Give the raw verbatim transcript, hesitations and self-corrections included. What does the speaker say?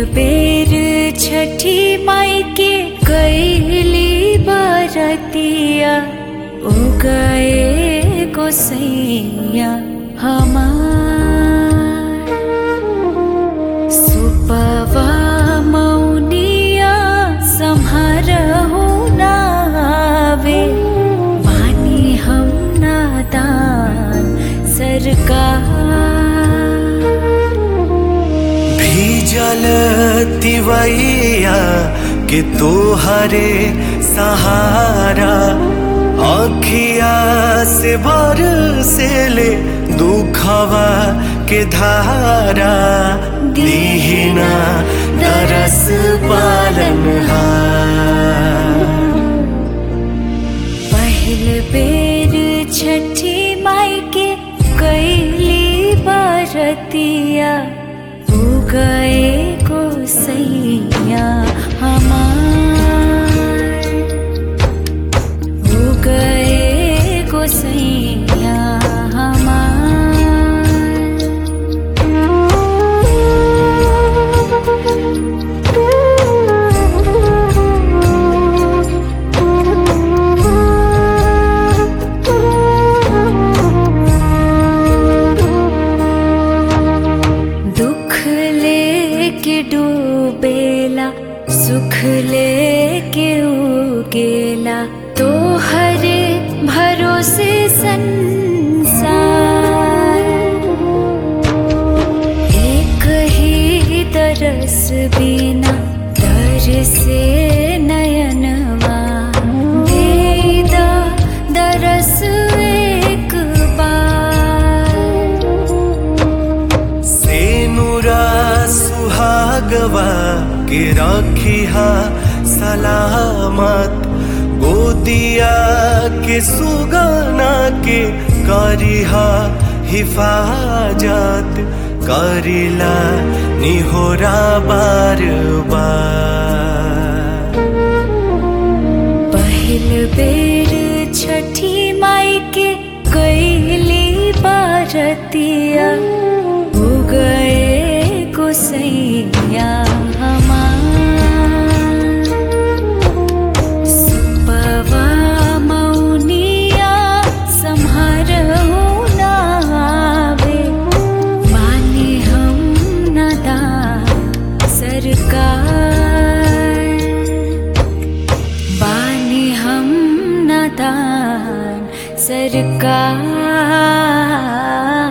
बेर छठी माई के कैली बरतिया उगए गोसैया हमार सुपवा मौनिया सम्हारहु ना आवे मानी हम नादान सरकार भीजल तिवैया के तोहरे सहारा अखिया से बरसेले दुखवा के धारा दीहिना दरस पालनहार। पहिल बेर छठी माई के कैली बरतिया उगए गोसैया हमार उगए गोसैया डूबेला सुख लेके उगेला तोहरे भरोसे संसार एक ही दरस बिना तरसे नयनवा देदा दरस एक बार सेनुरा सुहागवा के रखिहा सलामत गोदिया के सुगना के करिहा हिफाजत करिला निहोरा बार बार। पहिल बेर छठी माई के कैली बरतिया उगए गोसैया हमार सुपवा मौनिया सम्हारहु ना आवे मानी हम नादान सरकार बानी हम नादान सरकार।